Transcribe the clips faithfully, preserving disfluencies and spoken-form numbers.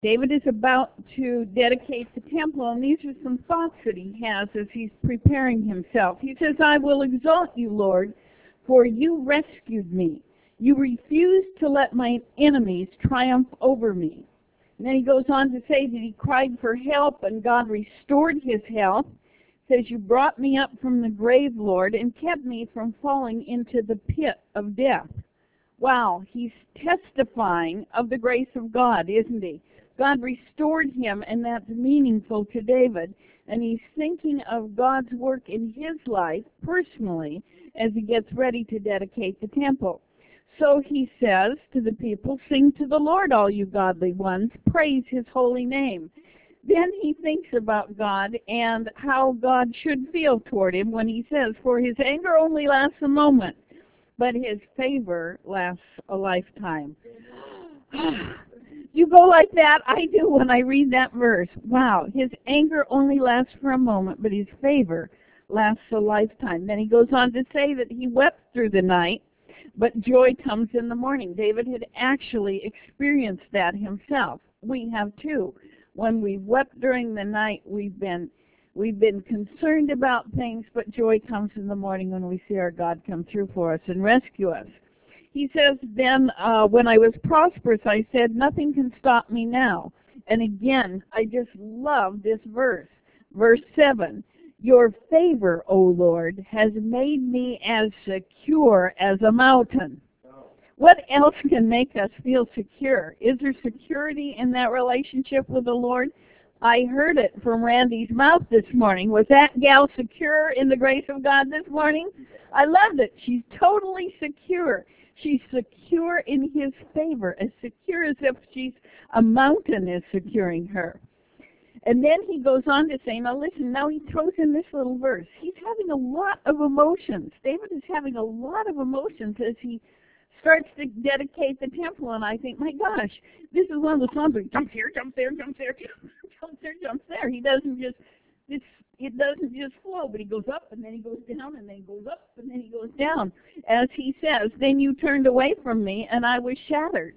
David is about to dedicate the temple, and these are some thoughts that he has as he's preparing himself. He says, I will exalt you, Lord, for you rescued me. You refused to let my enemies triumph over me. And then he goes on to say that he cried for help, and God restored his health. He says, you brought me up from the grave, Lord, and kept me from falling into the pit of death. Wow, he's testifying of the grace of God, isn't he? God restored him, and that's meaningful to David. And he's thinking of God's work in his life personally as he gets ready to dedicate the temple. So he says to the people, sing to the Lord, all you godly ones, praise his holy name. Then he thinks about God and how God should feel toward him when he says, for his anger only lasts a moment, but his favor lasts a lifetime. You go like that? I do when I read that verse. Wow, his anger only lasts for a moment, but his favor lasts a lifetime. Then he goes on to say that he wept through the night, but joy comes in the morning. David had actually experienced that himself. We have too. When we wept during the night, we've been we've been concerned about things, but joy comes in the morning when we see our God come through for us and rescue us. He says, then uh, when I was prosperous, I said, nothing can stop me now. And again, I just love this verse. Verse seven, your favor, O Lord, has made me as secure as a mountain. What else can make us feel secure? Is there security in that relationship with the Lord? I heard it from Randy's mouth this morning. Was that gal secure in the grace of God this morning? I loved it. She's totally secure. She's secure in his favor, as secure as if she's a mountain is securing her. And then he goes on to say, now listen, now he throws in this little verse. He's having a lot of emotions. David is having a lot of emotions as he starts to dedicate the temple, and I think, my gosh, this is one of the songs where he jumps here, jumps there, jumps there, jumps there, jumps there. He doesn't just, it's, it doesn't just flow, but he goes up, and then he goes down, and then he goes up, and then he goes down. As he says, then you turned away from me, and I was shattered.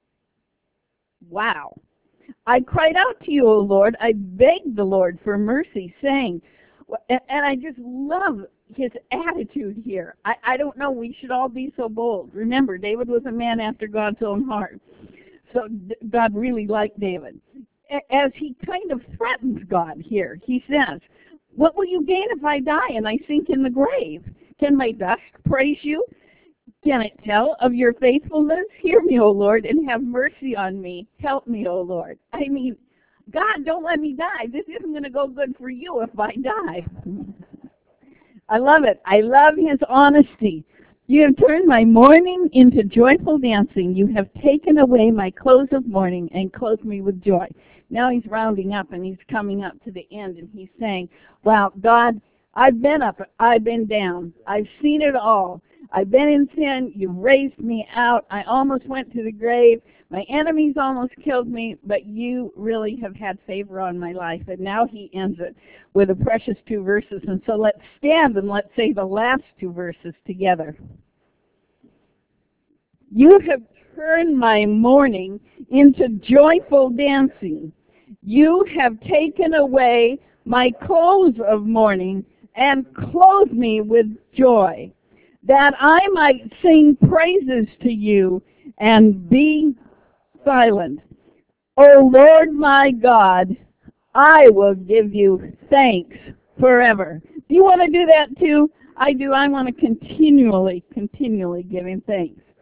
Wow. I cried out to you, O Lord. I begged the Lord for mercy, saying, and I just love his attitude here. I, I don't know, we should all be so bold. Remember, David was a man after God's own heart. So God really liked David. As he kind of threatens God here, he says, what will you gain if I die and I sink in the grave? Can my dust praise you? Can it tell of your faithfulness? Hear me, O Lord, and have mercy on me. Help me, O Lord. I mean, God, don't let me die. This isn't going to go good for you if I die. I love it. I love his honesty. You have turned my mourning into joyful dancing. You have taken away my clothes of mourning and clothed me with joy. Now he's rounding up and he's coming up to the end and he's saying, wow, God, I've been up, I've been down. I've seen it all. I've been in sin. You raised me out. I almost went to the grave. My enemies almost killed me, but you really have had favor on my life. And now he ends it with the precious two verses. And so let's stand and let's say the last two verses together. You have turned my mourning into joyful dancing. You have taken away my clothes of mourning and clothed me with joy, that I might sing praises to you and be silent. O Lord my God, I will give you thanks forever. Do you want to do that too? I do. I want to continually, continually give him thanks.